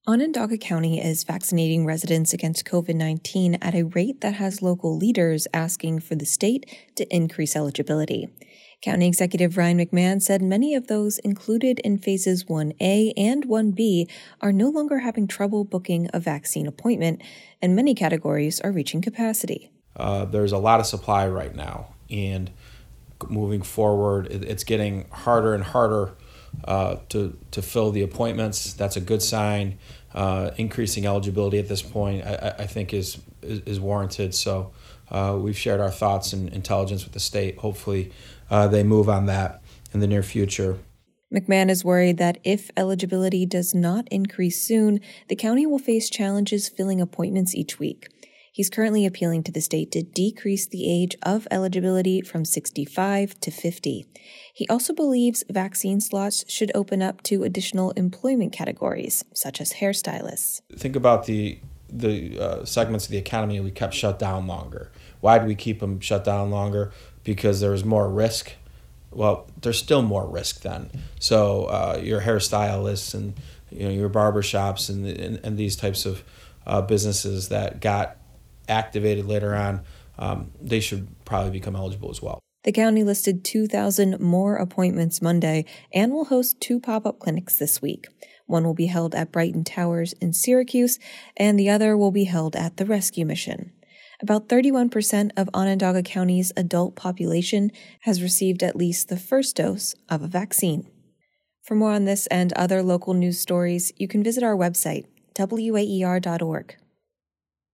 Onondaga County is vaccinating residents against COVID-19 at a rate that has local leaders asking for the state to increase eligibility. County Executive Ryan McMahon said many of those included in phases 1A and 1B are no longer having trouble booking a vaccine appointment, and many categories are reaching capacity. There's a lot of supply right now, and moving forward, it's getting harder and harder to fill the appointments. That's a good sign. Increasing eligibility at this point, I think, is warranted. So we've shared our thoughts and intelligence with the state. Hopefully they move on that in the near future. McMahon is worried that if eligibility does not increase soon, the county will face challenges filling appointments each week. He's currently appealing to the state to decrease the age of eligibility from 65 to 50. He also believes vaccine slots should open up to additional employment categories, such as hairstylists. Think about the segments of the economy we kept shut down longer. Why did we keep them shut down longer? Because there was more risk. Well, there's still more risk then. So your hairstylists and your barbershops and these types of businesses that got activated later on, they should probably become eligible as well. The county listed 2,000 more appointments Monday and will host 2 pop-up clinics this week. One will be held at Brighton Towers in Syracuse, and the other will be held at the Rescue Mission. About 31% of Onondaga County's adult population has received at least the first dose of a vaccine. For more on this and other local news stories, you can visit our website, waer.org.